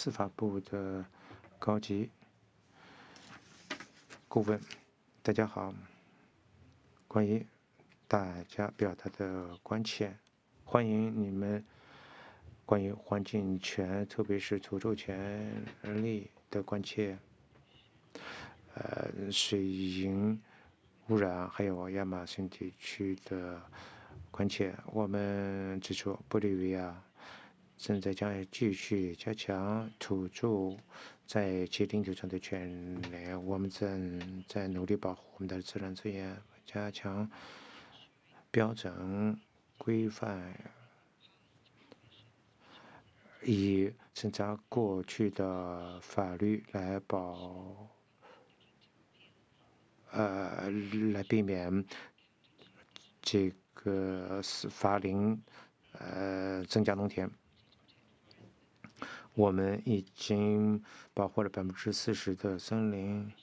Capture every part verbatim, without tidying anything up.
司法部的高级顾问。大家好，关于大家表达的关切，欢迎你们关于环境权，特别是土著权利的关切，呃，水银污染，还有亚马逊地区的关切。我们指出，玻利维亚正在将继续加强土著在其领土上的权利。我们正在努力保护我们的自然资源，加强标准规范，以审查过去的法律来保呃来避免这个伐林，呃增加农田。我们已经保护了百分之四十的森林，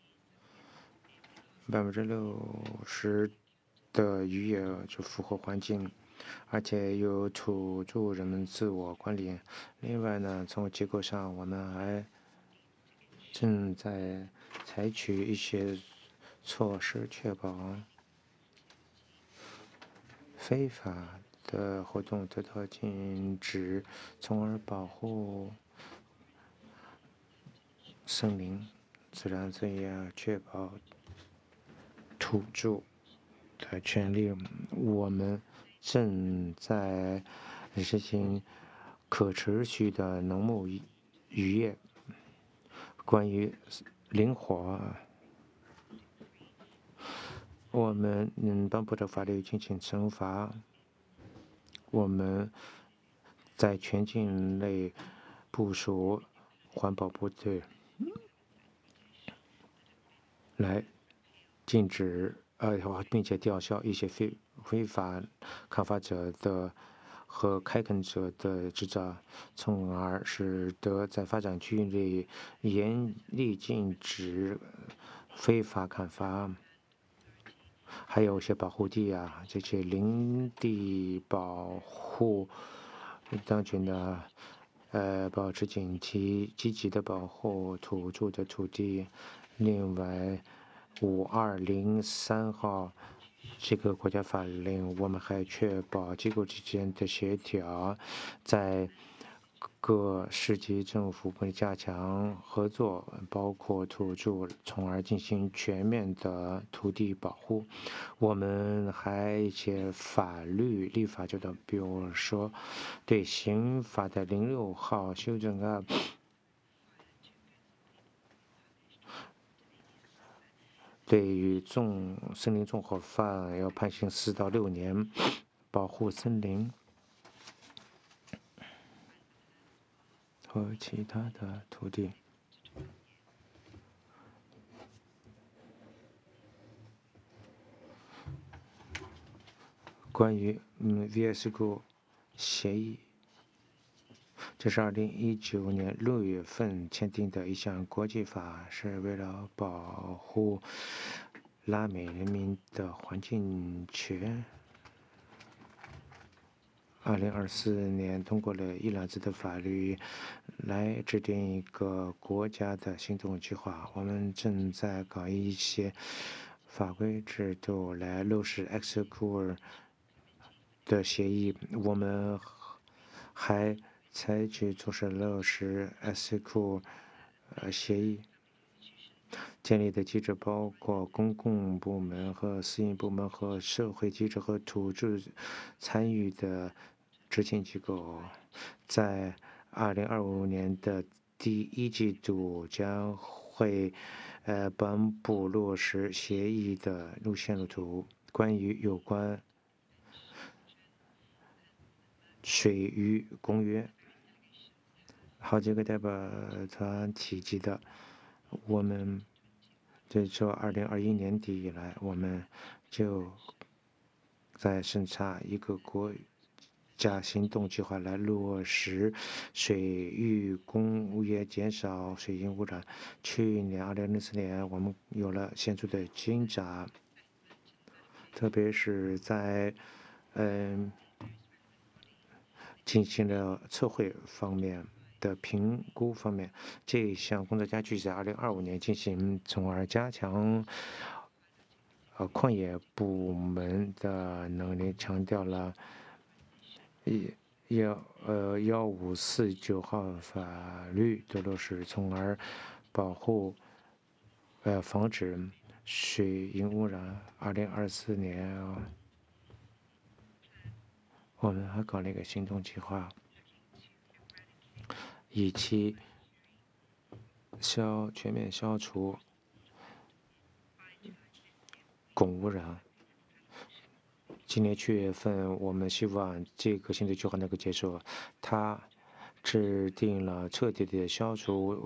百分之六十的渔业就符合环境，而且有土著人们自我管理。另外呢，从结构上，我们还正在采取一些措施，确保非法的活动得到禁止，从而保护森林、自然资源，确保土著的权利。我们正在实行可持续的农牧渔业。关于林火，我们能颁布的法律进行惩罚。我们在全境内部署环保部队，来禁止呃，并且吊销一些非非法开发者的和开垦者的执照，从而使得在发展区域内严厉禁止非法砍伐。还有一些保护地啊，这些林地保护当局呢，呃，保持警惕，积极的保护土著的土地。另外，五二零三号这个国家法令，我们还确保机构之间的协调，在各市级政府会加强合作，包括土著，从而进行全面的土地保护。我们还一些法律立法阶段，比如说对刑法的零六号修正案，对于纵森林纵火犯要判刑四到六年，保护森林和其他的土地。关于嗯 V S G O 协议，这是二零一九年六月份签订的一项国际法，是为了保护拉美人民的环境权。二零二四年通过了一揽子的法律，来制定一个国家的行动计划。我们正在搞一些法规制度来落实 X 库尔的协议。我们还采取措施落实 S 库呃协议。建立的机制包括公共部门和私营部门和社会机制和土著参与的执行机构，在二零二五年的第一季度将会呃颁布落实协议的路线路图。关于有关水域公约，好几个代表团提及的，我们这从二零二一年底以来，我们就在审查一个国家行动计划来落实水域公约，减少水银污染。去年二零零四年，我们有了显著的进展，特别是在嗯进行了测绘方面， 的评估方面，这项工作将继续在二零二五年进行，从而加强呃矿业部门的能力，强调了一幺呃幺五四九号法律的落实，从而保护呃防止水银污染。二零二四年，我们还搞了一个行动计划，以期消全面消除汞污染。今年七月份，我们希望这个行动计划能够结束。它制定了彻底的消除